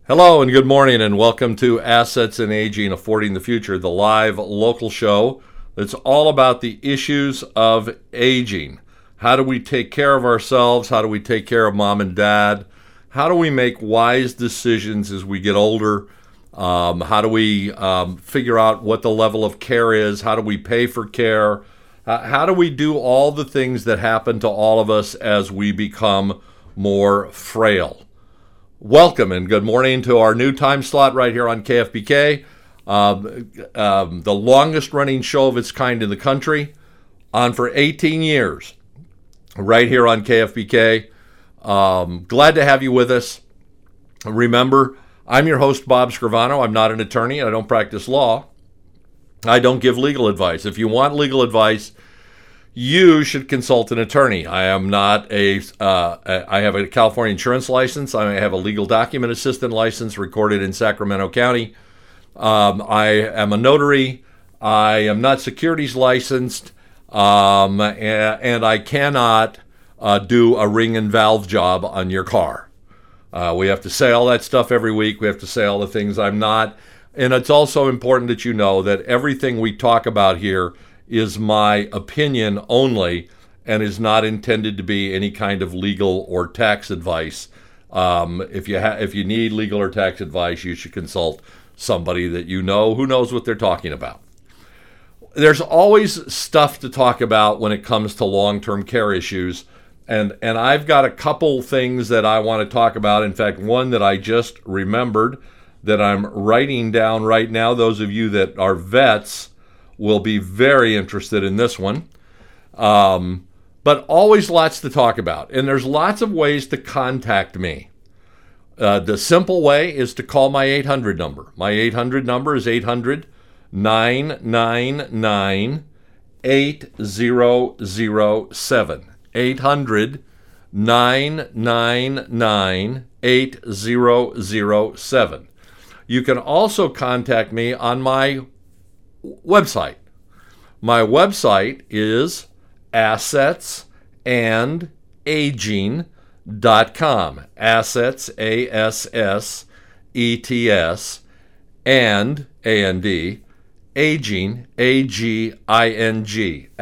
Hello and good morning and welcome to Assets and Aging Affording the Future, the live local show that's all about the issues of aging. How do we take care of ourselves? How do we take care of mom and dad? How do we make wise decisions as we get older? How do we figure out what the level of care is? How do we pay for care? How do we do all the things that happen to all of us as we become more frail? Welcome and good morning to our new time slot right here on KFBK, the longest running show of its kind in the country, on for 18 years, right here on KFBK. Glad to have you with us. Remember, I'm your host, Bob Scrivano. I'm not an attorney and I don't practice law. I don't give legal advice. If you want legal advice, you should consult an attorney. I am not I have a California insurance license. I have a legal document assistant license recorded in Sacramento County. I am a notary. I am not securities licensed. And I cannot do a ring and valve job on your car. We have to say all that stuff every week. We have to say all the things I'm not. And it's also important that you know that everything we talk about here is my opinion only and is not intended to be any kind of legal or tax advice. If you need legal or tax advice, you should consult somebody that you know who knows what they're talking about. There's always stuff to talk about when it comes to long-term care issues, and I've got a couple things that I want to talk about. In fact, one that I just remembered that I'm writing down right now. Those of you that are vets will be very interested in this one. But always lots to talk about. And there's lots of ways to contact me. The simple way is to call my 800 number. My 800 number is 800-999-8007. 800-999-8007. You can also contact me on my website. My website is assetsandaging.com. Assets, A-S-S-E-T-S, and A-N-D, aging, A-G-I-N-G,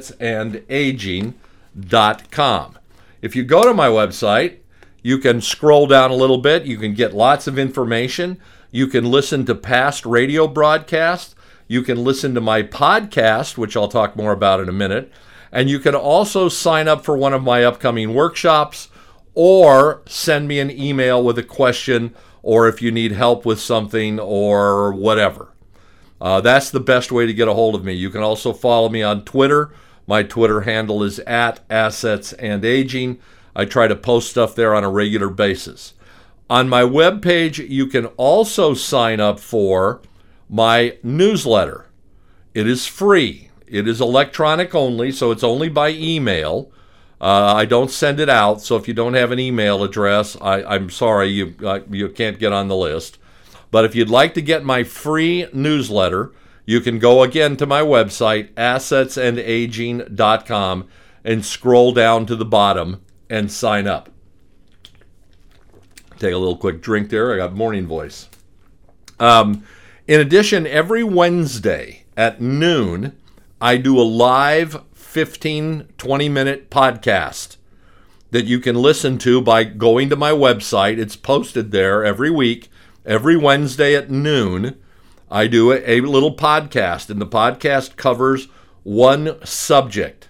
assetsandaging.com. If you go to my website, you can scroll down a little bit. You can get lots of information. You can listen to past radio broadcasts. You can listen to my podcast, which I'll talk more about in a minute. And you can also sign up for one of my upcoming workshops or send me an email with a question or if you need help with something or whatever. That's the best way to get a hold of me. You can also follow me on Twitter. My Twitter handle is @AssetsAndAging. I try to post stuff there on a regular basis. On my webpage, you can also sign up for my newsletter. It is free. It is electronic only, so it's only by email. I don't send it out, so if you don't have an email address, I'm sorry, you can't get on the list. But if you'd like to get my free newsletter, you can go again to my website, assetsandaging.com, and scroll down to the bottom and sign up. Take a little quick drink there. I got morning voice. In addition, every Wednesday at noon, I do a live 15, 20-minute podcast that you can listen to by going to my website. It's posted there every week. Every Wednesday at noon, I do a little podcast, and the podcast covers one subject.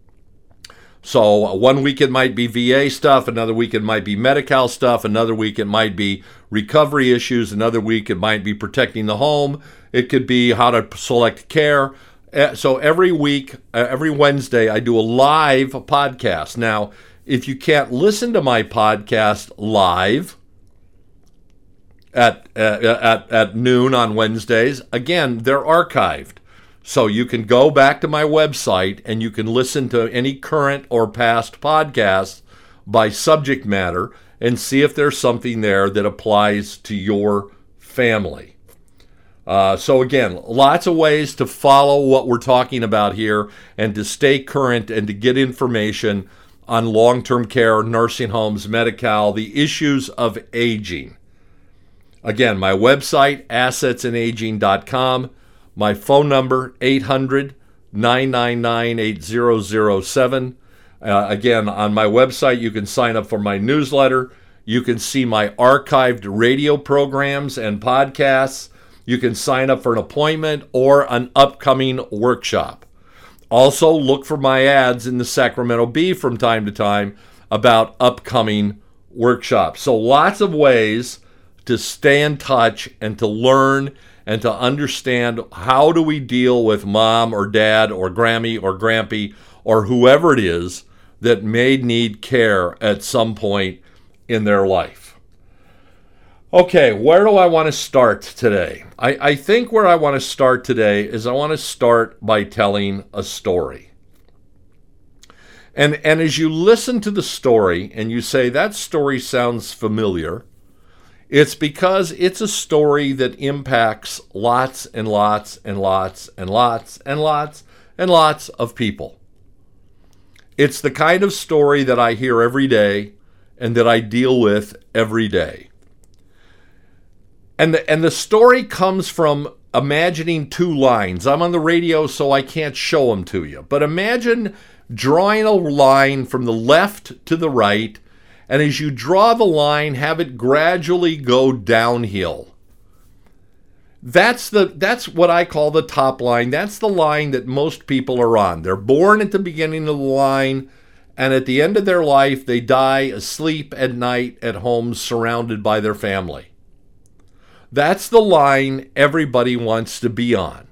So one week it might be VA stuff, another week it might be Medi-Cal stuff, another week it might be recovery issues, another week it might be protecting the home, it could be how to select care. So every week, every Wednesday, I do a live podcast. Now, if you can't listen to my podcast live at noon on Wednesdays, again, they're archived. So you can go back to my website and you can listen to any current or past podcasts by subject matter and see if there's something there that applies to your family. So again, lots of ways to follow what we're talking about here and to stay current and to get information on long-term care, nursing homes, Medi-Cal, the issues of aging. Again, my website, assetsandaging.com. My phone number, 800-999-8007. Again, on my website, you can sign up for my newsletter. You can see my archived radio programs and podcasts. You can sign up for an appointment or an upcoming workshop. Also, look for my ads in the Sacramento Bee from time to time about upcoming workshops. So lots of ways to stay in touch and to learn and to understand how do we deal with mom or dad or Grammy or Grampy or whoever it is that may need care at some point in their life. Okay, where do I want to start today? I think where I want to start today is I want to start by telling a story. And as you listen to the story and you say, that story sounds familiar, it's because it's a story that impacts lots and lots and lots and lots and lots and lots of people. It's the kind of story that I hear every day and that I deal with every day. And the story comes from imagining two lines. I'm on the radio, so I can't show them to you. But imagine drawing a line from the left to the right, and as you draw the line, have it gradually go downhill. That's what I call the top line. That's the line that most people are on. They're born at the beginning of the line, and at the end of their life, they die asleep at night at home surrounded by their family. That's the line everybody wants to be on.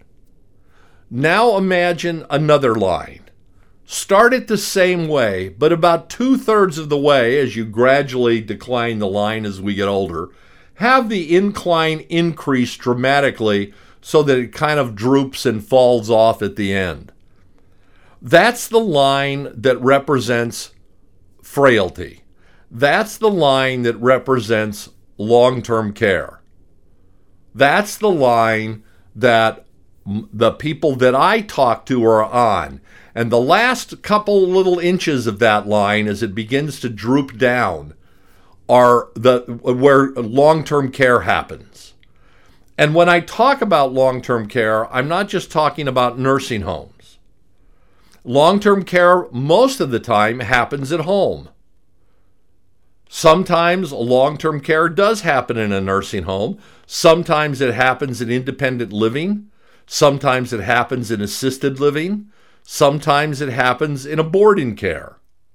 Now imagine another line. Start it the same way, but about 2/3 of the way, as you gradually decline the line as we get older, have the incline increase dramatically so that it kind of droops and falls off at the end. That's the line that represents frailty. That's the line that represents long-term care. That's the line that the people that I talk to are on. And the last couple little inches of that line, as it begins to droop down, are where long-term care happens. And when I talk about long-term care, I'm not just talking about nursing homes. Long-term care, most of the time, happens at home. Sometimes long-term care does happen in a nursing home. Sometimes it happens in independent living. Sometimes it happens in assisted living. Sometimes it happens in a boarding care.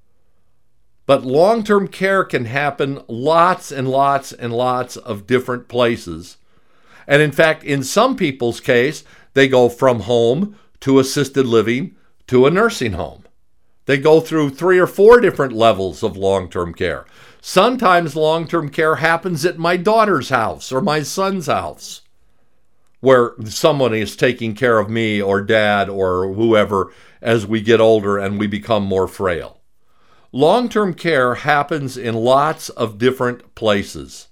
But long-term care can happen lots and lots and lots of different places. And in fact, in some people's case, they go from home to assisted living to a nursing home. They go through 3 or 4 different levels of long-term care. Sometimes long-term care happens at my daughter's house or my son's house, where someone is taking care of me or dad or whoever as we get older and we become more frail. Long-term care happens in lots of different places.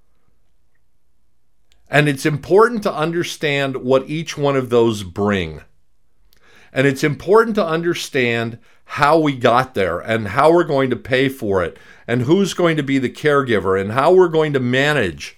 And it's important to understand what each one of those bring. And it's important to understand how we got there and how we're going to pay for it and who's going to be the caregiver and how we're going to manage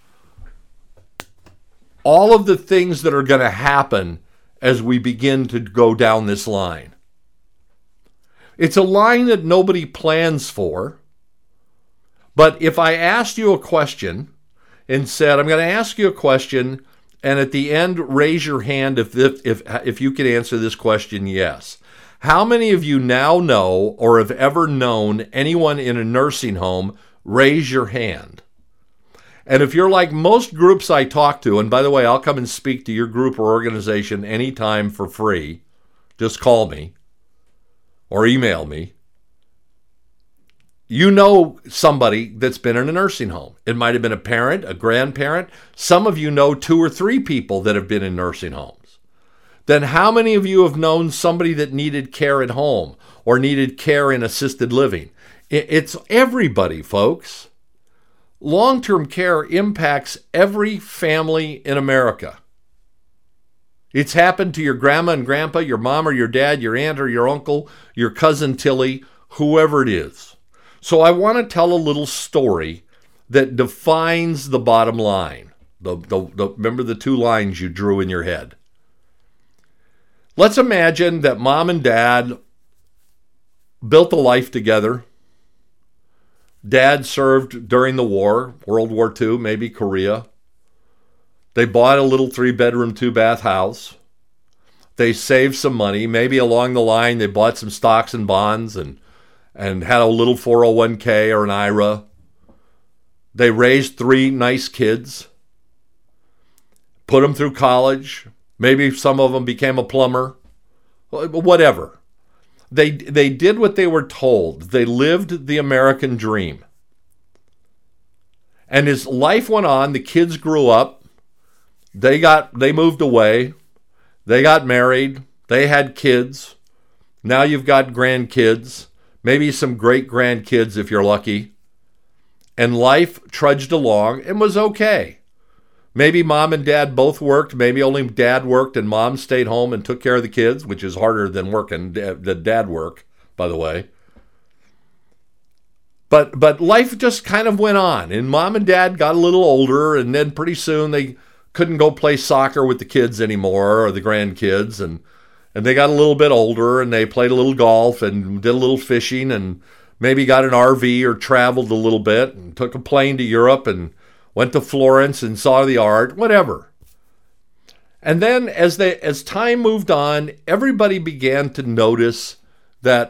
all of the things that are going to happen as we begin to go down this line. It's a line that nobody plans for, but if I asked you a question and said, I'm going to ask you a question, and at the end, raise your hand if you can answer this question yes. How many of you now know or have ever known anyone in a nursing home? Raise your hand. And if you're like most groups I talk to, and by the way, I'll come and speak to your group or organization anytime for free. Just call me or email me. You know somebody that's been in a nursing home. It might have been a parent, a grandparent. Some of you know 2 or 3 people that have been in nursing homes. Then how many of you have known somebody that needed care at home or needed care in assisted living? It's everybody, folks. Long-term care impacts every family in America. It's happened to your grandma and grandpa, your mom or your dad, your aunt or your uncle, your cousin Tilly, whoever it is. So I want to tell a little story that defines the bottom line. Remember the two lines you drew in your head. Let's imagine that mom and dad built a life together. Dad served during the war, World War II, maybe Korea. They bought a little 3-bedroom, 2-bath house. They saved some money. Maybe along the line they bought some stocks and bonds and had a little 401k or an IRA. They raised 3 nice kids, put them through college. Maybe some of them became a plumber. Whatever. They did what they were told. They lived the American dream. And as life went on, the kids grew up. They moved away. They got married. They had kids. Now you've got grandkids. Maybe some great-grandkids if you're lucky. And life trudged along and was okay. Maybe mom and dad both worked. Maybe only dad worked and mom stayed home and took care of the kids, which is harder than working, the dad work, by the way. But life just kind of went on. And mom and dad got a little older, and then pretty soon they couldn't go play soccer with the kids anymore, or the grandkids. And they got a little bit older, and they played a little golf and did a little fishing, and maybe got an RV or traveled a little bit and took a plane to Europe and went to Florence and saw the art, whatever. And then as time moved on, everybody began to notice that,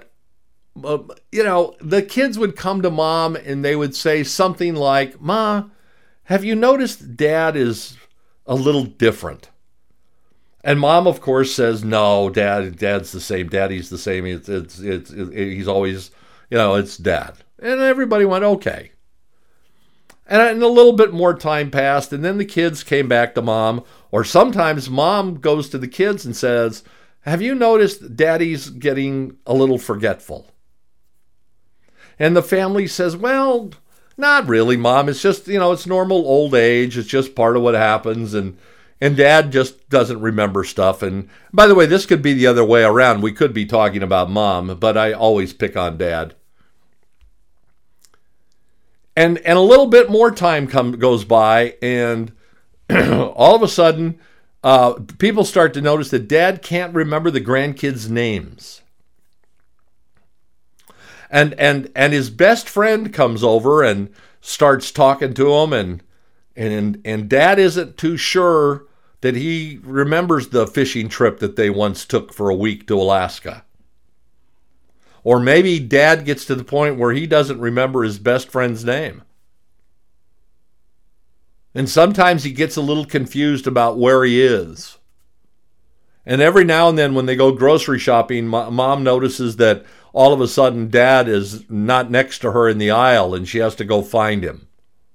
the kids would come to mom and they would say something like, "Ma, have you noticed Dad is a little different?" And mom, of course, says, "No, Dad's the same. Daddy's the same. He's always, it's Dad." And everybody went, okay. And a little bit more time passed, and then the kids came back to mom. Or sometimes mom goes to the kids and says, "Have you noticed Daddy's getting a little forgetful?" And the family says, "Well, not really, Mom. It's just, it's normal old age. It's just part of what happens. And Dad just doesn't remember stuff." And by the way, this could be the other way around. We could be talking about Mom, but I always pick on Dad. And a little bit more time goes by, and all of a sudden, people start to notice that Dad can't remember the grandkids' names. And his best friend comes over and starts talking to him, and Dad isn't too sure that he remembers the fishing trip that they once took for a week to Alaska. Or maybe Dad gets to the point where he doesn't remember his best friend's name. And sometimes he gets a little confused about where he is. And every now and then when they go grocery shopping, Mom notices that all of a sudden Dad is not next to her in the aisle and she has to go find him.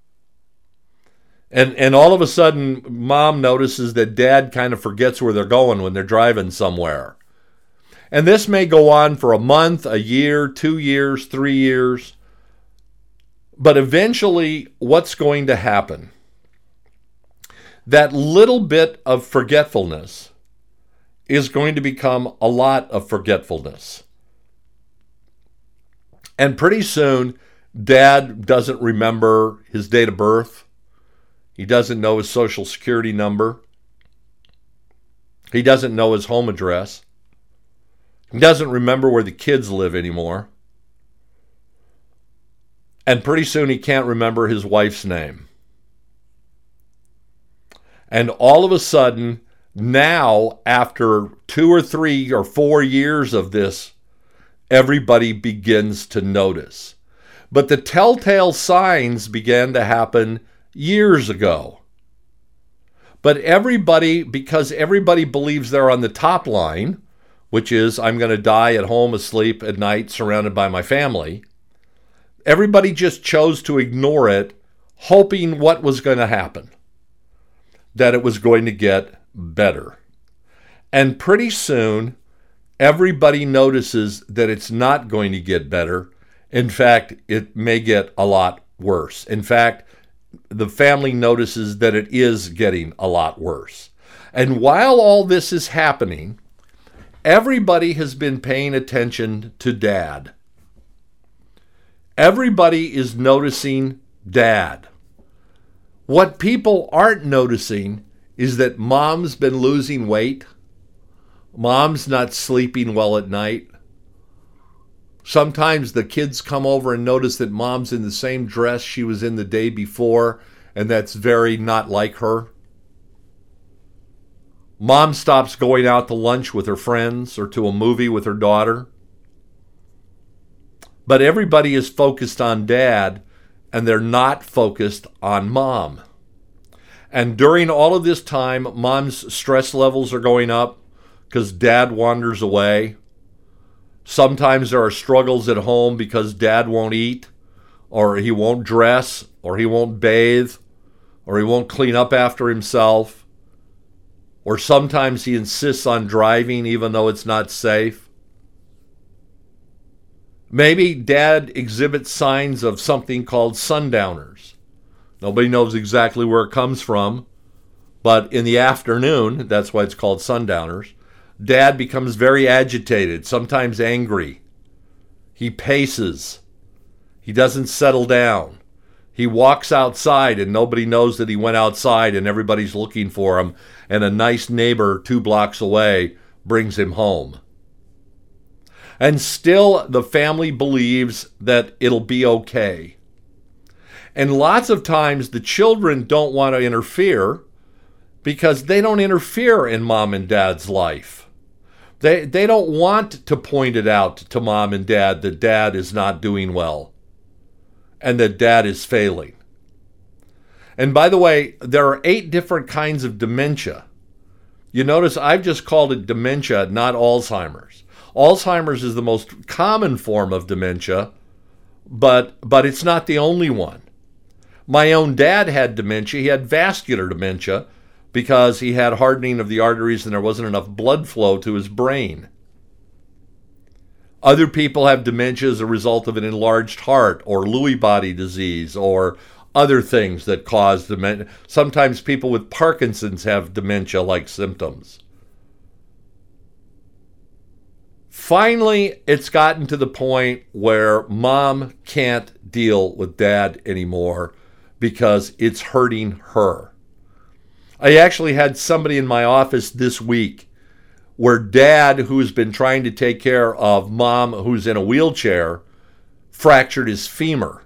And all of a sudden Mom notices that Dad kind of forgets where they're going when they're driving somewhere. And this may go on for a month, a year, 2 years, 3 years. But eventually, what's going to happen? That little bit of forgetfulness is going to become a lot of forgetfulness. And pretty soon, Dad doesn't remember his date of birth. He doesn't know his social security number. He doesn't know his home address. He doesn't remember where the kids live anymore. And pretty soon he can't remember his wife's name. And all of a sudden, now, after 2 or 3 or 4 years of this, everybody begins to notice. But the telltale signs began to happen years ago. But because everybody believes they're on the top line, which is, I'm going to die at home, asleep at night, surrounded by my family. Everybody just chose to ignore it, hoping what was going to happen? That it was going to get better. And pretty soon, everybody notices that it's not going to get better. In fact, it may get a lot worse. In fact, the family notices that it is getting a lot worse. And while all this is happening, everybody has been paying attention to Dad. Everybody is noticing Dad. What people aren't noticing is that mom's been losing weight. Mom's not sleeping well at night. Sometimes the kids come over and notice that mom's in the same dress she was in the day before, and that's very not like her. Mom stops going out to lunch with her friends or to a movie with her daughter. But everybody is focused on dad, and they're not focused on mom. And during all of this time, mom's stress levels are going up because dad wanders away. Sometimes there are struggles at home because dad won't eat, or he won't dress, or he won't bathe, or he won't clean up after himself. Or sometimes he insists on driving even though it's not safe. Maybe dad exhibits signs of something called sundowners. Nobody knows exactly where it comes from, but in the afternoon, that's why it's called sundowners, dad becomes very agitated, sometimes angry. He paces. He doesn't settle down. He walks outside and nobody knows that he went outside and everybody's looking for him, and a nice neighbor 2 blocks away brings him home. And still the family believes that it'll be okay. And lots of times the children don't want to interfere because they don't interfere in mom and dad's life. They don't want to point it out to mom and dad that dad is not doing well and that dad is failing. And by the way, there are 8 different kinds of dementia. You notice I've just called it dementia, not Alzheimer's. Alzheimer's is the most common form of dementia, but it's not the only one. My own dad had dementia. He had vascular dementia because he had hardening of the arteries and there wasn't enough blood flow to his brain. Other people have dementia as a result of an enlarged heart or Lewy body disease or other things that cause dementia. Sometimes people with Parkinson's have dementia-like symptoms. Finally, it's gotten to the point where mom can't deal with dad anymore because it's hurting her. I actually had somebody in my office this week where dad, who's been trying to take care of mom who's in a wheelchair, fractured his femur.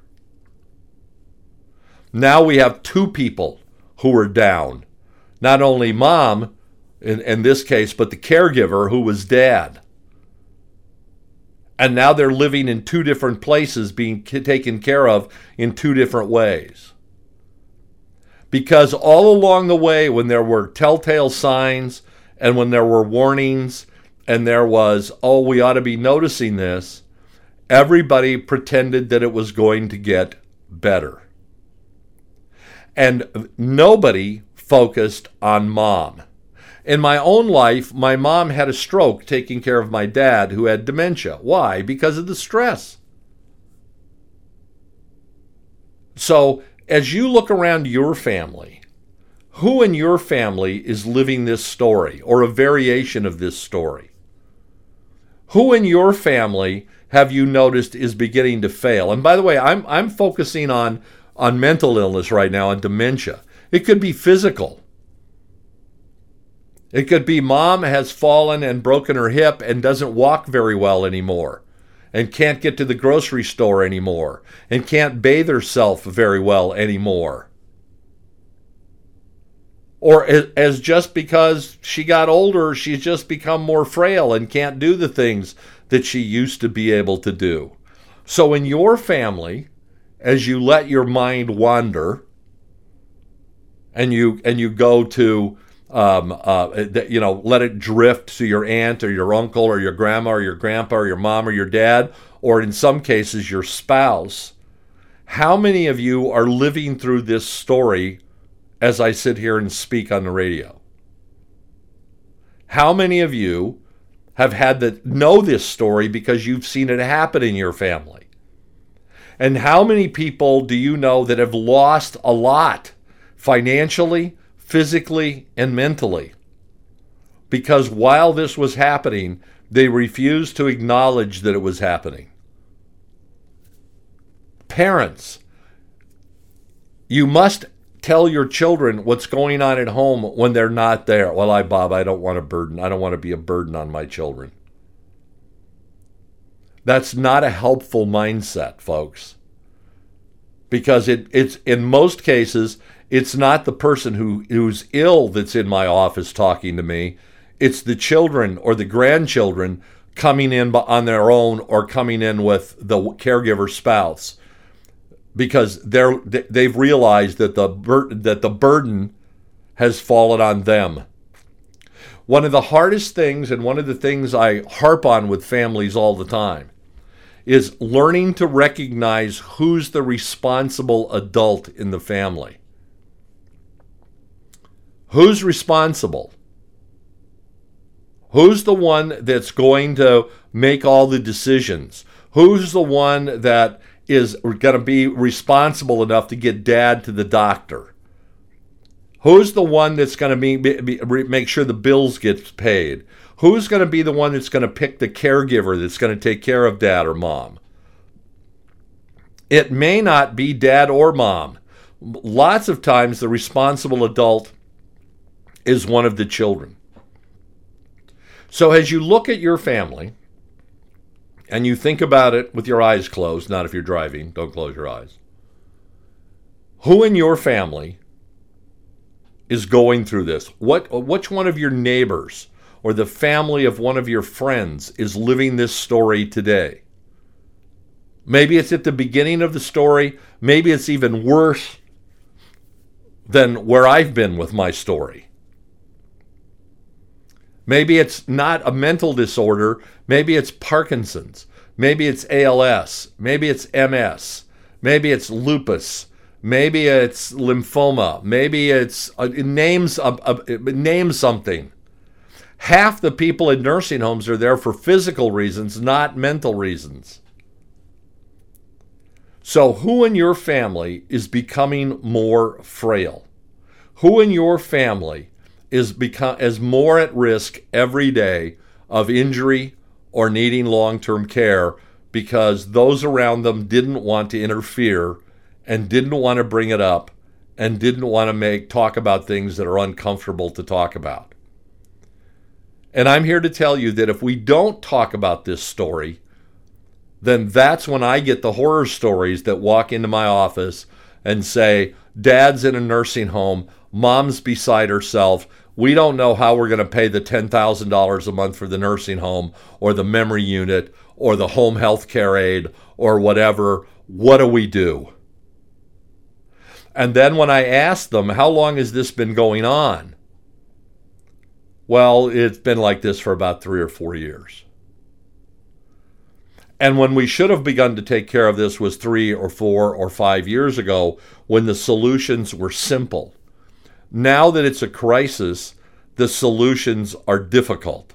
Now we have 2 people who are down. Not only mom, in this case, but the caregiver who was dad. And now they're living in 2 different places, being taken care of in 2 different ways. Because all along the way, when there were telltale signs and when there were warnings and there was, oh, we ought to be noticing this, everybody pretended that it was going to get better. And nobody focused on mom. In my own life, my mom had a stroke taking care of my dad who had dementia. Why? Because of the stress. So, as you look around your family, who in your family is living this story or a variation of this story? Who in your family have you noticed is beginning to fail? And by the way, I'm focusing on mental illness right now, on dementia. It could be physical. It could be mom has fallen and broken her hip and doesn't walk very well anymore, and can't get to the grocery store anymore, and can't bathe herself very well anymore. Or as just because she got older, she's just become more frail and can't do the things that she used to be able to do. So in your family, as you let your mind wander, and you go to let it drift to your aunt or your uncle or your grandma or your grandpa or your mom or your dad, or in some cases your spouse, how many of you are living through this story as I sit here and speak on the radio? How many of you have had to know this story because you've seen it happen in your family? And how many people do you know that have lost a lot financially, physically, and mentally? Because while this was happening, they refused to acknowledge that it was happening. Parents, you must tell your children what's going on at home when they're not there. Well, Bob, I don't want a burden. I don't want to be a burden on my children. That's not a helpful mindset, folks. Because it's in most cases, it's not the person who's ill that's in my office talking to me. It's the children or the grandchildren coming in on their own or coming in with the caregiver spouse, because they've realized that the burden has fallen on them. One of the hardest things, and one of the things I harp on with families all the time, is learning to recognize who's the responsible adult in the family. Who's responsible? Who's the one that's going to make all the decisions? Who's the one that is going to be responsible enough to get dad to the doctor? Who's the one that's going to make sure the bills get paid? Who's going to be the one that's going to pick the caregiver that's going to take care of dad or mom? It may not be dad or mom. Lots of times the responsible adult is one of the children. So as you look at your family and you think about it with your eyes closed, not if you're driving, don't close your eyes. Who in your family is going through this? Which one of your neighbors or the family of one of your friends is living this story today? Maybe it's at the beginning of the story. Maybe it's even worse than where I've been with my story. Maybe it's not a mental disorder. Maybe it's Parkinson's. Maybe it's ALS. Maybe it's MS. Maybe it's lupus. Maybe it's lymphoma. Maybe it's name something. Half the people in nursing homes are there for physical reasons, not mental reasons. So who in your family is becoming more frail? Who in your family is more at risk every day of injury or needing long-term care because those around them didn't want to interfere and didn't want to bring it up and didn't want to talk about things that are uncomfortable to talk about? And I'm here to tell you that if we don't talk about this story, then that's when I get the horror stories that walk into my office and say, Dad's in a nursing home, Mom's beside herself, we don't know how we're going to pay the $10,000 a month for the nursing home or the memory unit or the home health care aid or whatever. What do we do? And then when I ask them, how long has this been going on? Well, it's been like this for about 3 or 4 years. And when we should have begun to take care of this was 3 or 4 or 5 years ago, when the solutions were simple. Now that it's a crisis, the solutions are difficult.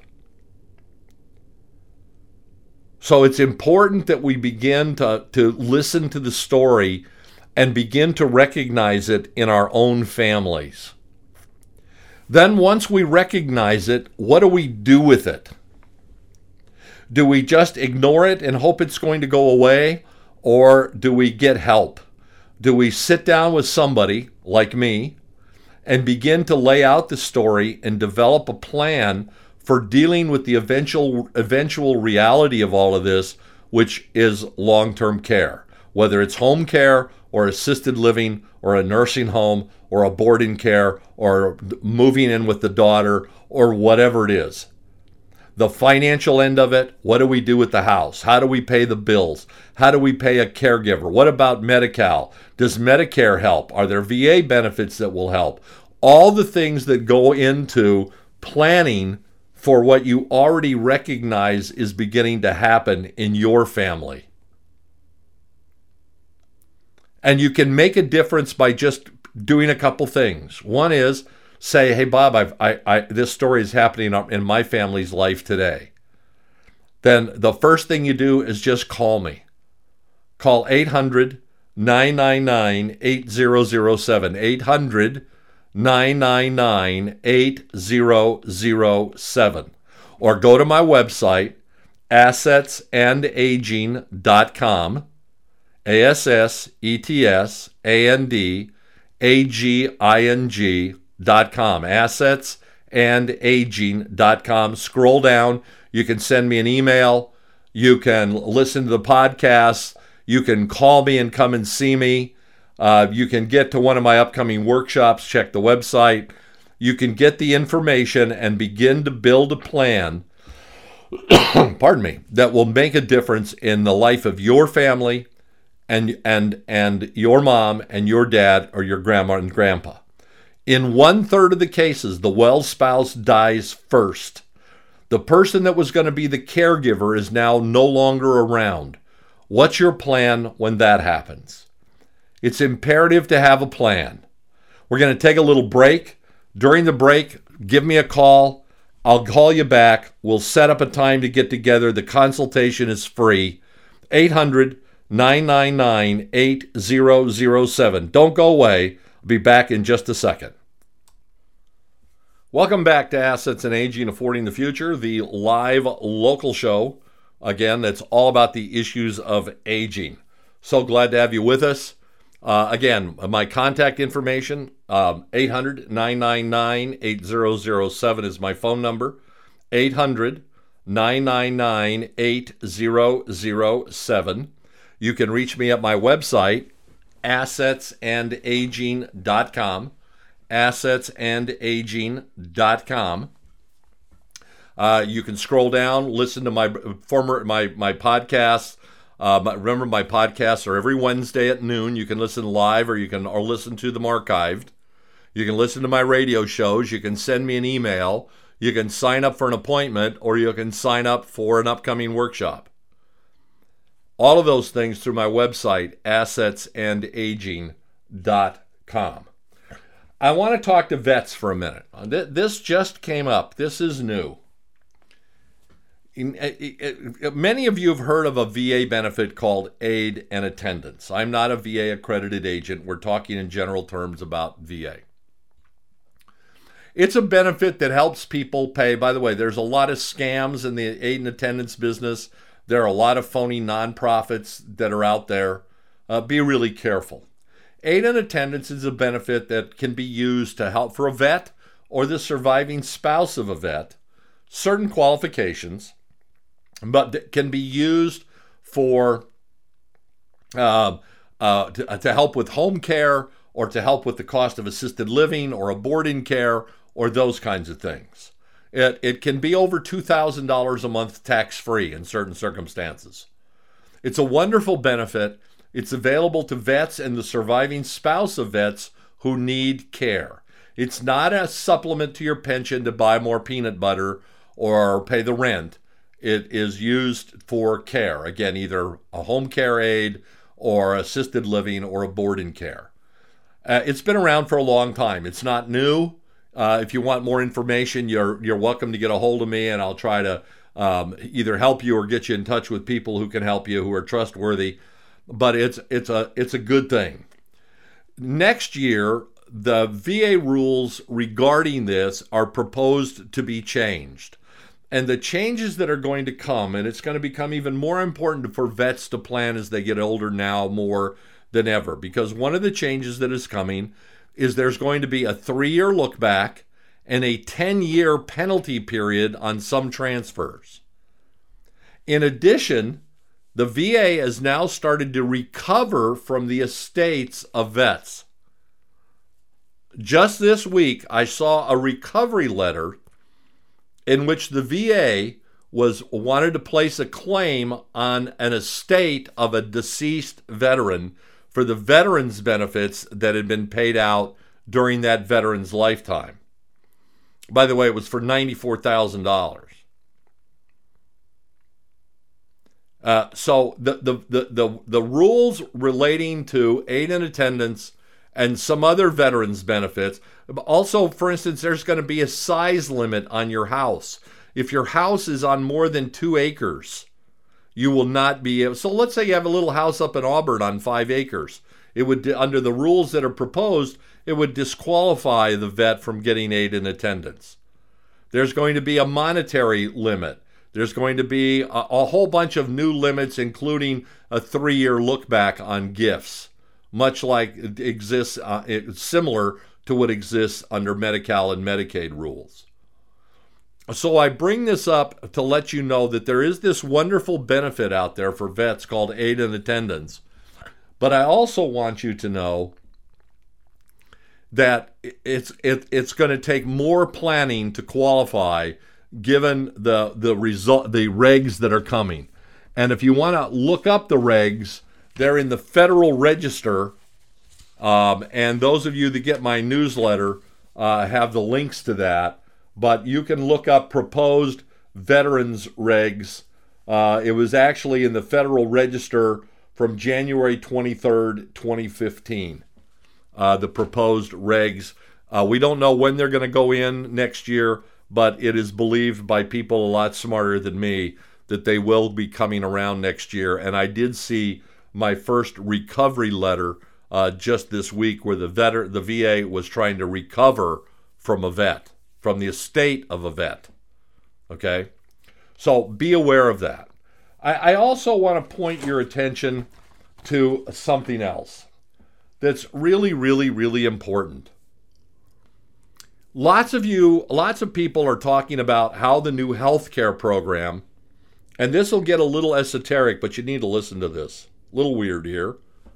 So it's important that we begin to listen to the story and begin to recognize it in our own families. Then once we recognize it, what do we do with it? Do we just ignore it and hope it's going to go away? Or do we get help? Do we sit down with somebody like me and begin to lay out the story and develop a plan for dealing with the eventual reality of all of this, which is long-term care, whether it's home care or assisted living or a nursing home or a boarding care or moving in with the daughter or whatever it is. The financial end of it, what do we do with the house? How do we pay the bills? How do we pay a caregiver? What about Medi-Cal? Does Medicare help? Are there VA benefits that will help? All the things that go into planning for what you already recognize is beginning to happen in your family. And you can make a difference by just doing a couple things. One is, say, hey, Bob, this story is happening in my family's life today. Then the first thing you do is just call me. Call 800-999-8007, 800-999-8007. Or go to my website, assetsandaging.com, ASSETSANDAGING.com, AGING.com, assetsandaging.com. Scroll down. You can send me an email. You can listen to the podcast. You can call me and come and see me. You can get to one of my upcoming workshops. Check the website. You can get the information and begin to build a plan, pardon me, that will make a difference in the life of your family and your mom and your dad or your grandma and grandpa. In 1/3 of the cases, the well spouse dies first. The person that was going to be the caregiver is now no longer around. What's your plan when that happens? It's imperative to have a plan. We're going to take a little break. During the break, give me a call. I'll call you back. We'll set up a time to get together. The consultation is free. 800-999-8007. Don't go away. I'll be back in just a second. Welcome back to Assets and Aging, Affording the Future, the live local show. Again, that's all about the issues of aging. So glad to have you with us. Again, my contact information, 800-999-8007 is my phone number, 800-999-8007. You can reach me at my website, assetsandaging.com, assetsandaging.com. You can scroll down, listen to my podcasts. Remember, my podcasts are every Wednesday at noon. You can listen live or listen to them archived. You can listen to my radio shows. You can send me an email. You can sign up for an appointment, or you can sign up for an upcoming workshop. All of those things through my website, assetsandaging.com. I want to talk to vets for a minute. This just came up. This is new. Many of you have heard of a VA benefit called aid and attendance. I'm not a VA accredited agent. We're talking in general terms about VA. It's a benefit that helps people pay. By the way, there's a lot of scams in the aid and attendance business. There are a lot of phony nonprofits that are out there. Be really careful. Aid and attendance is a benefit that can be used to help for a vet or the surviving spouse of a vet. Certain qualifications, but can be used for to help with home care or to help with the cost of assisted living or a boarding care or those kinds of things. It can be over $2,000 a month tax-free in certain circumstances. It's a wonderful benefit. It's available to vets and the surviving spouse of vets who need care. It's not a supplement to your pension to buy more peanut butter or pay the rent. It is used for care. Again, either a home care aid or assisted living or a boarding care. It's been around for a long time. It's not new. If you want more information, you're welcome to get a hold of me, and I'll try to either help you or get you in touch with people who can help you, who are trustworthy. But it's a good thing. Next year, the VA rules regarding this are proposed to be changed. And the changes that are going to come, and it's going to become even more important for vets to plan as they get older now more than ever, because one of the changes that is coming is there's going to be a 3-year look back and a 10-year penalty period on some transfers. In addition, the VA has now started to recover from the estates of vets. Just this week, I saw a recovery letter in which the VA wanted to place a claim on an estate of a deceased veteran for the veterans' benefits that had been paid out during that veteran's lifetime. By the way, it was for $94,000. So the rules relating to aid and attendance and some other veterans benefits. Also, for instance, there's going to be a size limit on your house. If your house is on more than 2 acres, you will not be able. So let's say you have a little house up in Auburn on 5 acres. It would, under the rules that are proposed, it would disqualify the vet from getting aid and attendance. There's going to be a monetary limit. There's going to be a whole bunch of new limits, including a 3-year look back on gifts. much like it exists, it's similar to what exists under Medi-Cal and Medicaid rules. So I bring this up to let you know that there is this wonderful benefit out there for vets called aid and attendance. But I also want you to know that it's going to take more planning to qualify, given the regs that are coming. And if you want to look up the regs, they're in the Federal Register. And those of you that get my newsletter have the links to that. But you can look up proposed veterans regs. It was actually in the Federal Register from January 23rd, 2015. The proposed regs. We don't know when they're going to go in next year, but it is believed by people a lot smarter than me that they will be coming around next year. And I did see my first recovery letter just this week where the VA was trying to recover from a vet, from the estate of a vet. Okay? So be aware of that. I also want to point your attention to something else that's really, really, really important. Lots of people are talking about how the new healthcare program, and this will get a little esoteric, but you need to listen to this. A little weird here.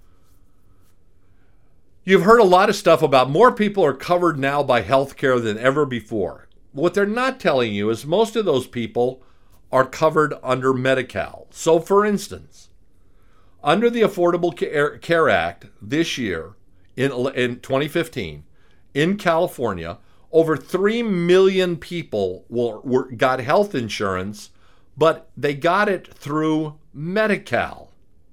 You've heard a lot of stuff about more people are covered now by healthcare than ever before. What they're not telling you is most of those people are covered under Medi-Cal. So, for instance, under the Affordable Care Act this year, in 2015, in California, over 3 million people got health insurance, but they got it through Medi-Cal.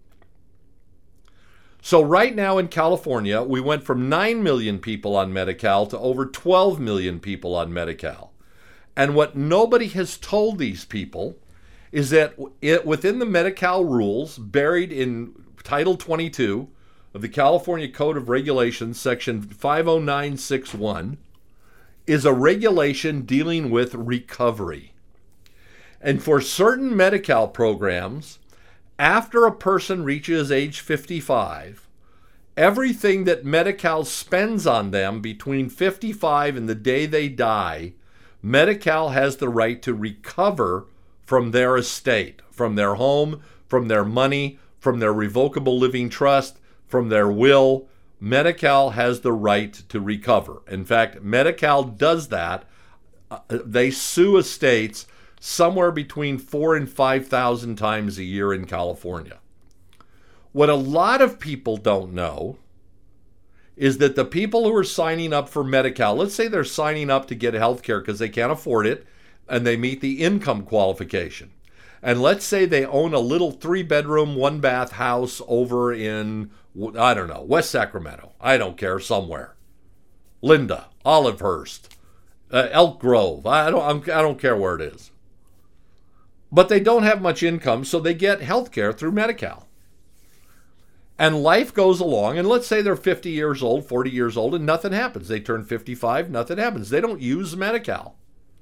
So right now in California, we went from 9 million people on Medi-Cal to over 12 million people on Medi-Cal. And what nobody has told these people is that within the Medi-Cal rules, buried in Title 22 of the California Code of Regulations, Section 50961, is a regulation dealing with recovery. And for certain Medi-Cal programs, after a person reaches age 55, everything that Medi-Cal spends on them between 55 and the day they die, Medi-Cal has the right to recover from their estate, from their home, from their money, from their revocable living trust, from their will. Medi-Cal has the right to recover. In fact, Medi-Cal does that. They sue estates somewhere between 4,000 and 5,000 times a year in California. What a lot of people don't know is that the people who are signing up for Medi-Cal, let's say they're signing up to get health care because they can't afford it and they meet the income qualification. And let's say they own a little 3-bedroom, 1-bath house over in, I don't know, West Sacramento. I don't care, somewhere. Linda, Olivehurst, Elk Grove. I don't care where it is. But they don't have much income, so they get health care through Medi-Cal. And life goes along, and let's say they're 50 years old, 40 years old, and nothing happens. They turn 55, nothing happens. They don't use Medi-Cal.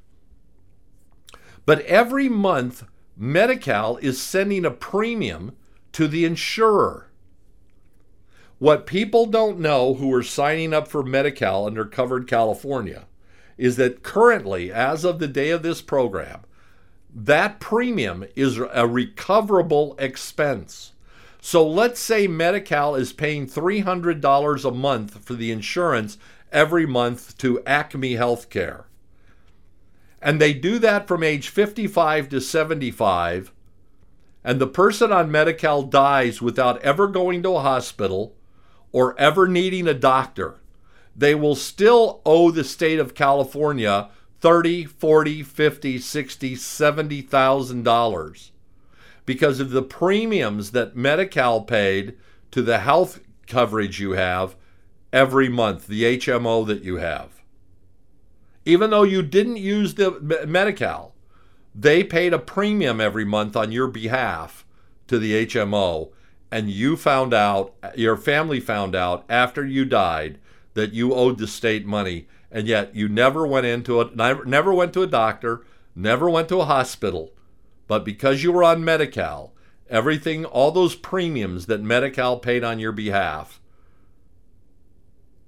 But every month, Medi-Cal is sending a premium to the insurer. What people don't know who are signing up for Medi-Cal under Covered California is that currently, as of the day of this program, that premium is a recoverable expense. So let's say Medi-Cal is paying $300 a month for the insurance every month to Acme Healthcare. And they do that from age 55 to 75, and the person on Medi-Cal dies without ever going to a hospital or ever needing a doctor. They will still owe the state of California $30,000, $40,000, $50,000, $60,000, $70,000 because of the premiums that Medi-Cal paid to the health coverage you have every month, the HMO that you have. Even though you didn't use the Medi-Cal, they paid a premium every month on your behalf to the HMO, and you found out, your family found out after you died that you owed the state money. And yet you never went to a doctor, never went to a hospital. But because you were on Medi-Cal, everything, all those premiums that Medi-Cal paid on your behalf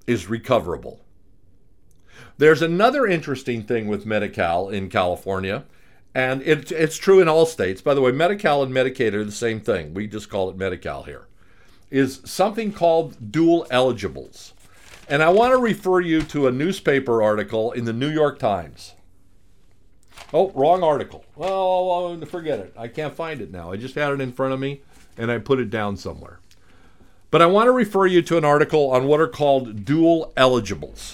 is recoverable. There's another interesting thing with Medi-Cal in California, and it's true in all states. By the way, Medi-Cal and Medicaid are the same thing. We just call it Medi-Cal here. Is something called dual eligibles. And I want to refer you to a newspaper article in the New York Times. Oh, wrong article. Well, forget it. I can't find it now. I just had it in front of me, and I put it down somewhere. But I want to refer you to an article on what are called dual eligibles.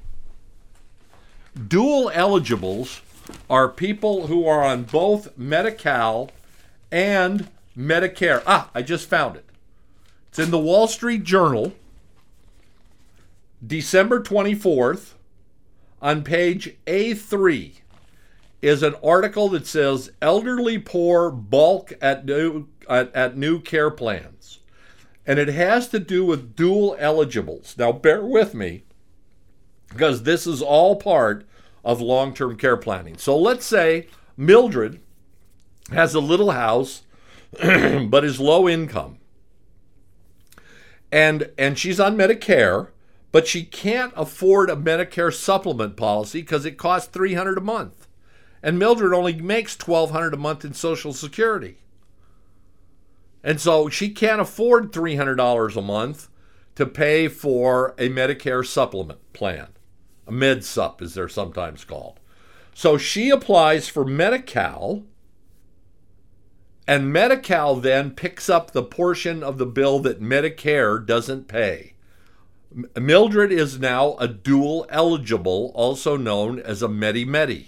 Dual eligibles are people who are on both Medi-Cal and Medicare. I just found it. It's in the Wall Street Journal, December 24th, on page A3, is an article that says elderly poor balk at new care plans. And it has to do with dual eligibles. Now bear with me, because this is all part of long-term care planning. So let's say Mildred has a little house but is low income. And she's on Medicare, but she can't afford a Medicare supplement policy because it costs $300 a month. And Mildred only makes $1,200 a month in Social Security. And so she can't afford $300 a month to pay for a Medicare supplement plan. A Med-Sup, as they're sometimes called. So she applies for Medi-Cal, and Medi-Cal then picks up the portion of the bill that Medicare doesn't pay. Mildred is now a dual eligible, also known as a Medi-Medi.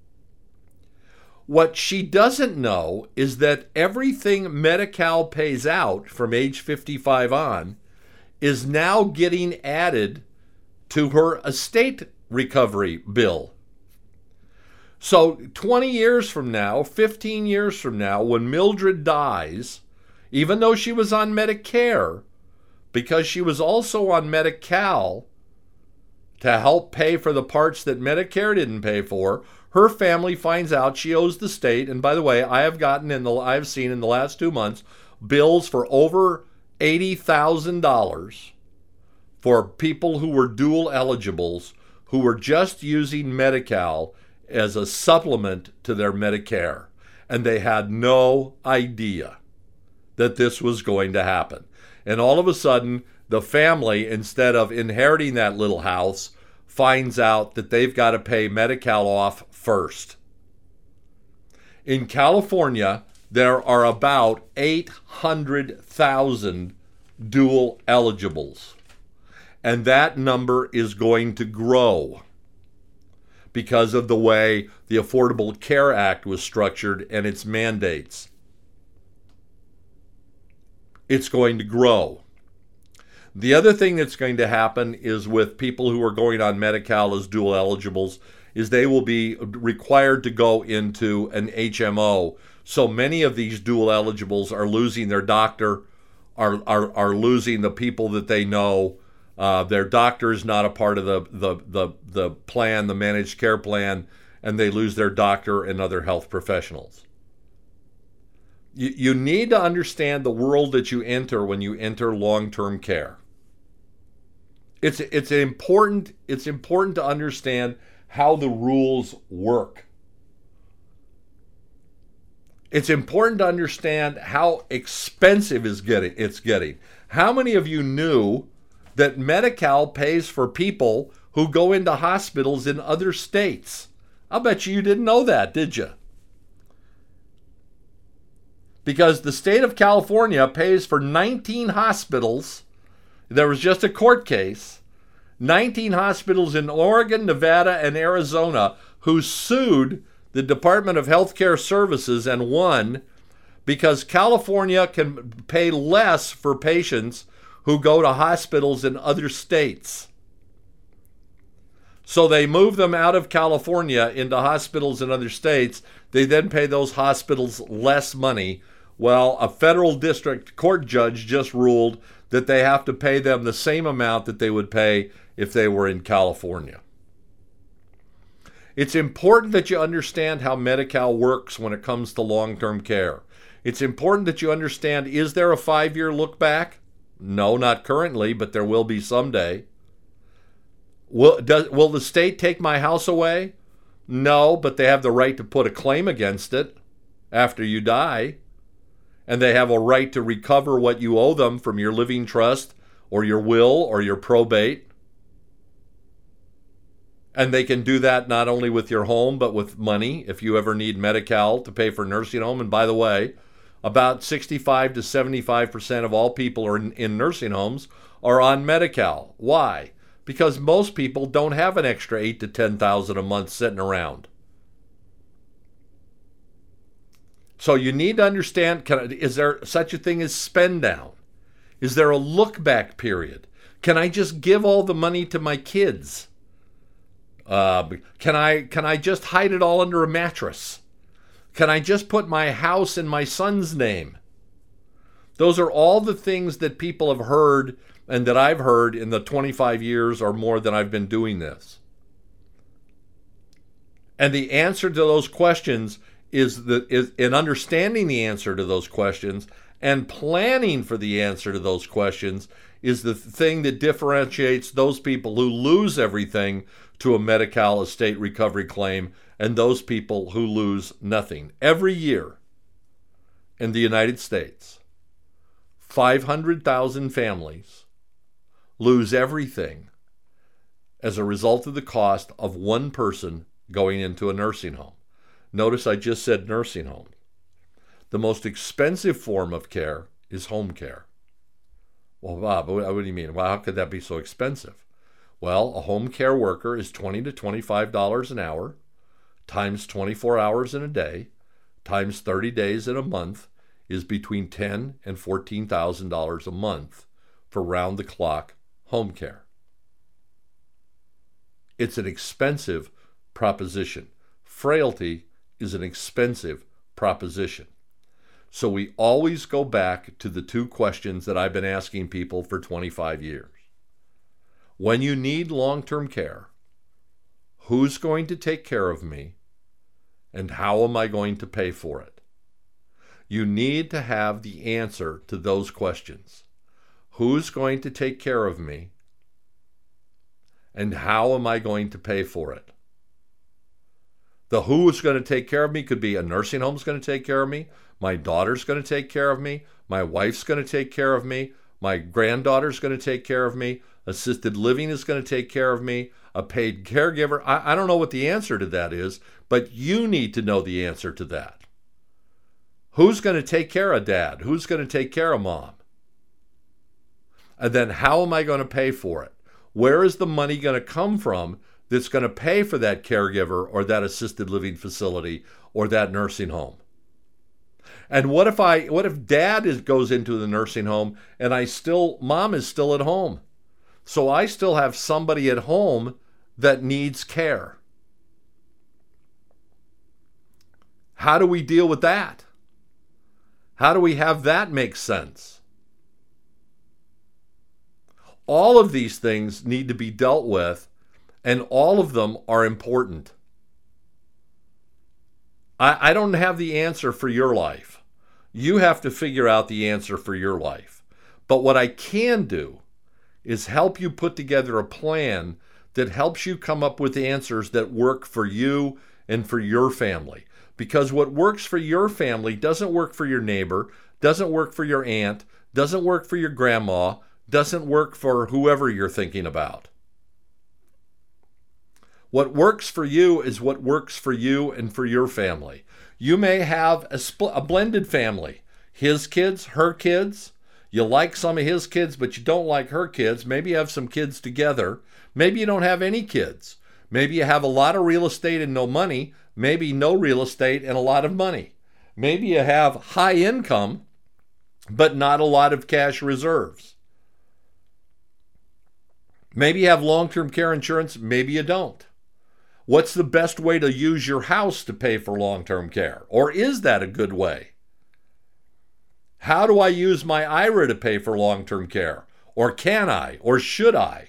What she doesn't know is that everything Medi-Cal pays out from age 55 on is now getting added to her estate recovery bill. So 20 years from now, 15 years from now, when Mildred dies, even though she was on Medicare, because she was also on Medi-Cal to help pay for the parts that Medicare didn't pay for, her family finds out she owes the state. And by the way, I've seen in the last 2 months bills for over $80,000 for people who were dual eligibles who were just using Medi-Cal as a supplement to their Medicare. And they had no idea that this was going to happen. And all of a sudden, the family, instead of inheriting that little house, finds out that they've got to pay Medi-Cal off first. In California, there are about 800,000 dual eligibles. And that number is going to grow because of the way the Affordable Care Act was structured and its mandates. It's going to grow. The other thing that's going to happen is with people who are going on Medi-Cal as dual eligibles is they will be required to go into an HMO. So many of these dual eligibles are losing their doctor, are losing the people that they know. Their doctor is not a part of the plan, the managed care plan, and they lose their doctor and other health professionals. You need to understand the world that you enter when you enter long-term care. It's important to understand how the rules work. It's important to understand how expensive it's getting. How many of you knew that Medi-Cal pays for people who go into hospitals in other states? I'll bet you didn't know that, did you? Because the state of California pays for 19 hospitals. There was just a court case. 19 hospitals in Oregon, Nevada, and Arizona who sued the Department of Healthcare Services and won because California can pay less for patients who go to hospitals in other states. So they move them out of California into hospitals in other states. They then pay those hospitals less money. Well, a federal district court judge just ruled that they have to pay them the same amount that they would pay if they were in California. It's important that you understand how Medi-Cal works when it comes to long-term care. It's important that you understand, is there a 5-year look back? No, not currently, but there will be someday. Will the state take my house away? No, but they have the right to put a claim against it after you die. And they have a right to recover what you owe them from your living trust or your will or your probate. And they can do that not only with your home, but with money if you ever need Medi-Cal to pay for nursing home. And by the way, about 65 to 75% of all people are in nursing homes are on Medi-Cal. Why? Because most people don't have an extra $8,000 to $10,000 a month sitting around. So you need to understand, is there such a thing as spend down? Is there a look back period? Can I just give all the money to my kids? Can I just hide it all under a mattress? Can I just put my house in my son's name? Those are all the things that people have heard and that I've heard in the 25 years or more that I've been doing this. And the answer to those questions is in understanding the answer to those questions and planning for the answer to those questions is the thing that differentiates those people who lose everything to a Medi-Cal estate recovery claim and those people who lose nothing. Every year in the United States, 500,000 families lose everything as a result of the cost of one person going into a nursing home. Notice I just said nursing home. The most expensive form of care is home care. Well, Bob, what do you mean? Well, how could that be so expensive? Well, a home care worker is $20 to $25 an hour, times 24 hours in a day, times 30 days in a month, is between $10,000 and $14,000 a month for round-the-clock home care. It's an expensive proposition. Frailty is an expensive proposition. So we always go back to the two questions that I've been asking people for 25 years. When you need long-term care, who's going to take care of me and how am I going to pay for it? You need to have the answer to those questions. Who's going to take care of me and how am I going to pay for it? The who's going to take care of me could be a nursing home's going to take care of me, my daughter's going to take care of me, my wife's going to take care of me, my granddaughter's going to take care of me, assisted living is going to take care of me, a paid caregiver. I don't know what the answer to that is, but you need to know the answer to that. Who's going to take care of dad? Who's going to take care of mom? And then how am I going to pay for it? Where is the money going to come from that's going to pay for that caregiver or that assisted living facility or that nursing home? And what if dad goes into the nursing home and mom is still at home? So I still have somebody at home that needs care. How do we deal with that? How do we have that make sense? All of these things need to be dealt with, and all of them are important. I don't have the answer for your life. You have to figure out the answer for your life. But what I can do is help you put together a plan that helps you come up with answers that work for you and for your family. Because what works for your family doesn't work for your neighbor, doesn't work for your aunt, doesn't work for your grandma, doesn't work for whoever you're thinking about. What works for you is what works for you and for your family. You may have a blended family. His kids, her kids. You like some of his kids, but you don't like her kids. Maybe you have some kids together. Maybe you don't have any kids. Maybe you have a lot of real estate and no money. Maybe no real estate and a lot of money. Maybe you have high income, but not a lot of cash reserves. Maybe you have long-term care insurance. Maybe you don't. What's the best way to use your house to pay for long-term care? Or is that a good way? How do I use my IRA to pay for long-term care? Or can I? Or should I?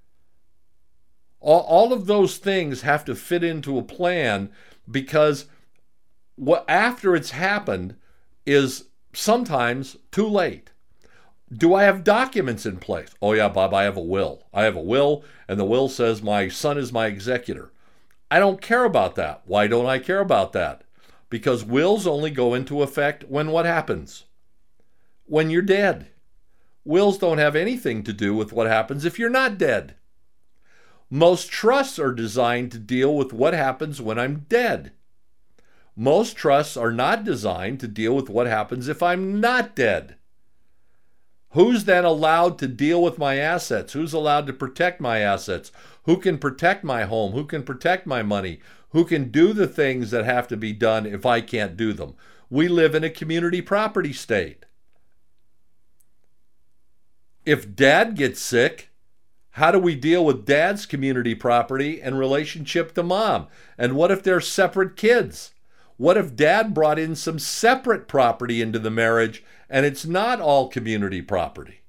All of those things have to fit into a plan, because what after it's happened is sometimes too late. Do I have documents in place? Oh, yeah, Bob, I have a will. I have a will, and the will says my son is my executor. I don't care about that. Why don't I care about that? Because wills only go into effect when what happens? When you're dead. Wills don't have anything to do with what happens if you're not dead. Most trusts are designed to deal with what happens when I'm dead. Most trusts are not designed to deal with what happens if I'm not dead. Who's then allowed to deal with my assets? Who's allowed to protect my assets? Who can protect my home? Who can protect my money? Who can do the things that have to be done if I can't do them? We live in a community property state. If dad gets sick, how do we deal with dad's community property and relationship to mom? And what if they're separate kids? What if dad brought in some separate property into the marriage and it's not all community property?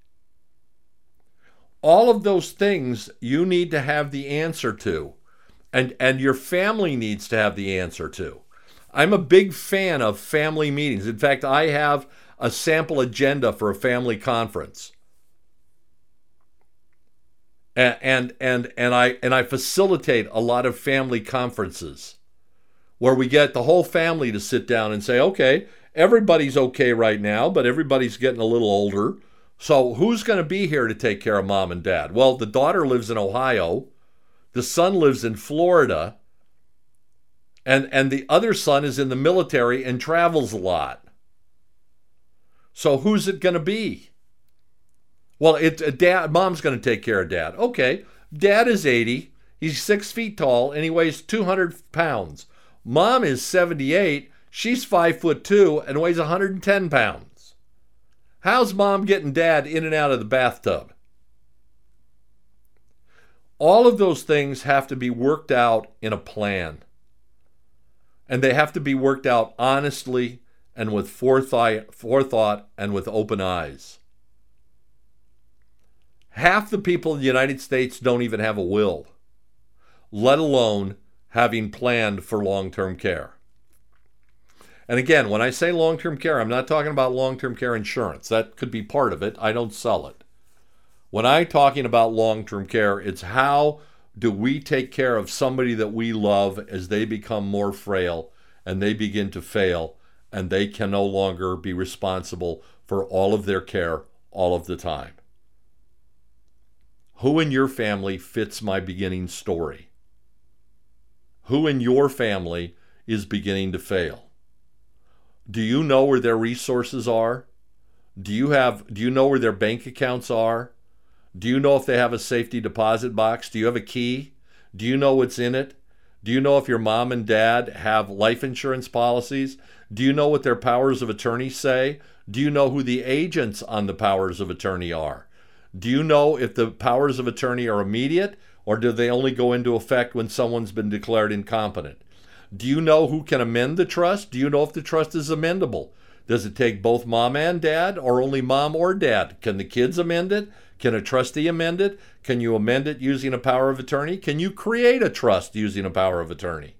All of those things you need to have the answer to, and your family needs to have the answer to. I'm a big fan of family meetings. In fact, I have a sample agenda for a family conference. And I facilitate a lot of family conferences where we get the whole family to sit down and say, okay, everybody's okay right now, but everybody's getting a little older. So who's going to be here to take care of mom and dad? Well, the daughter lives in Ohio. The son lives in Florida. And the other son is in the military and travels a lot. So who's it going to be? Well, mom's going to take care of dad. Okay, dad is 80. He's 6 feet tall and he weighs 200 pounds. Mom is 78. She's 5'2" and weighs 110 pounds. How's mom getting dad in and out of the bathtub? All of those things have to be worked out in a plan. And they have to be worked out honestly and with forethought and with open eyes. Half the people in the United States don't even have a will, let alone having planned for long-term care. And again, when I say long-term care, I'm not talking about long-term care insurance. That could be part of it. I don't sell it. When I'm talking about long-term care, it's how do we take care of somebody that we love as they become more frail and they begin to fail and they can no longer be responsible for all of their care all of the time. Who in your family fits my beginning story? Who in your family is beginning to fail? Do you know where their resources are? Do you know where their bank accounts are? Do you know if they have a safety deposit box? Do you have a key? Do you know what's in it? Do you know if your mom and dad have life insurance policies? Do you know what their powers of attorney say? Do you know who the agents on the powers of attorney are? Do you know if the powers of attorney are immediate or do they only go into effect when someone's been declared incompetent? Do you know who can amend the trust? Do you know if the trust is amendable? Does it take both mom and dad or only mom or dad? Can the kids amend it? Can a trustee amend it? Can you amend it using a power of attorney? Can you create a trust using a power of attorney?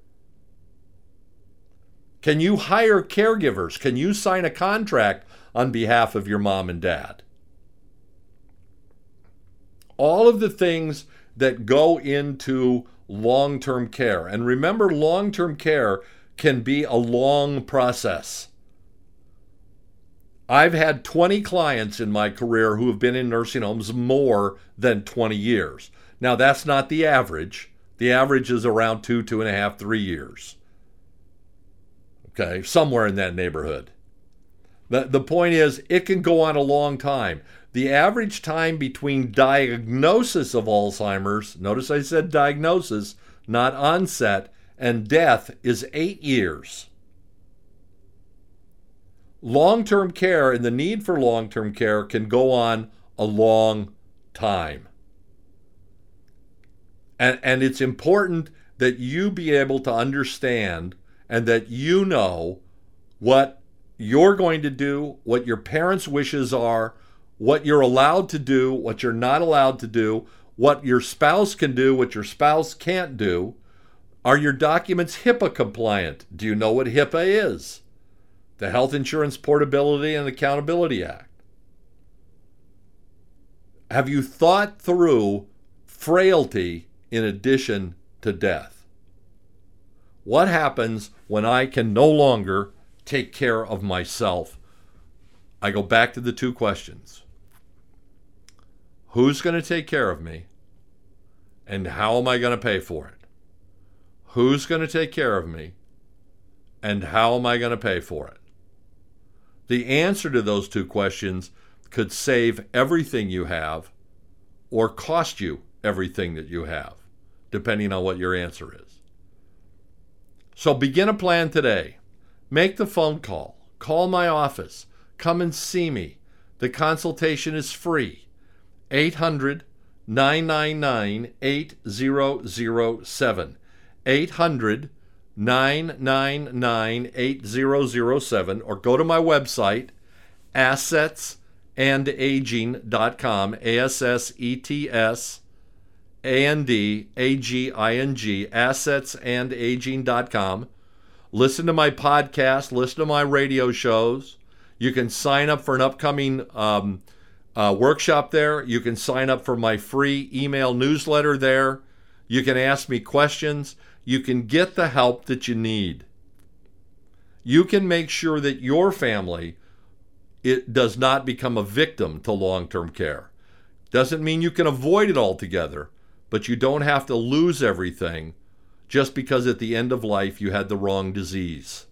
Can you hire caregivers? Can you sign a contract on behalf of your mom and dad? All of the things that go into long-term care. And remember, long-term care can be a long process. I've had 20 clients in my career who have been in nursing homes more than 20 years. Now, that's not the average. The average is around 2.5, 3 years. Okay, somewhere in that neighborhood. The point is, it can go on a long time. The average time between diagnosis of Alzheimer's, notice I said diagnosis, not onset, and death is 8 years. Long-term care and the need for long-term care can go on a long time. And it's important that you be able to understand and that you know what you're going to do, what your parents' wishes are, what you're allowed to do, what you're not allowed to do, what your spouse can do, what your spouse can't do. Are your documents HIPAA compliant? Do you know what HIPAA is? The Health Insurance Portability and Accountability Act. Have you thought through frailty in addition to death? What happens when I can no longer take care of myself? I go back to the two questions. Who's going to take care of me? And how am I going to pay for it? Who's going to take care of me? And how am I going to pay for it? The answer to those two questions could save everything you have or cost you everything that you have, depending on what your answer is. So begin a plan today. Make the phone call. Call my office. Come and see me. The consultation is free. 800-999-8007. 800-999-8007, or go to my website, assetsandaging.com, ASSETSANDAGING, assetsandaging.com. Listen to my podcast, listen to my radio shows. You can sign up for an upcoming workshop there. You can sign up for my free email newsletter there. You can ask me questions. You can get the help that you need. You can make sure that your family does not become a victim to long-term care. Doesn't mean you can avoid it altogether, but you don't have to lose everything just because at the end of life you had the wrong disease.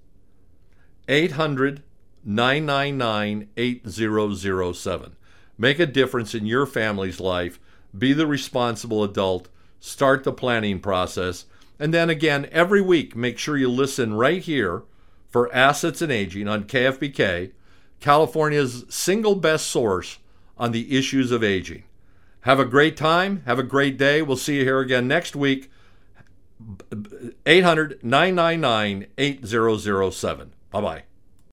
800-999-8007. Make a difference in your family's life. Be the responsible adult. Start the planning process. And then again, every week, make sure you listen right here for Assets and Aging on KFBK, California's single best source on the issues of aging. Have a great time. Have a great day. We'll see you here again next week. 800-999-8007. Bye-bye.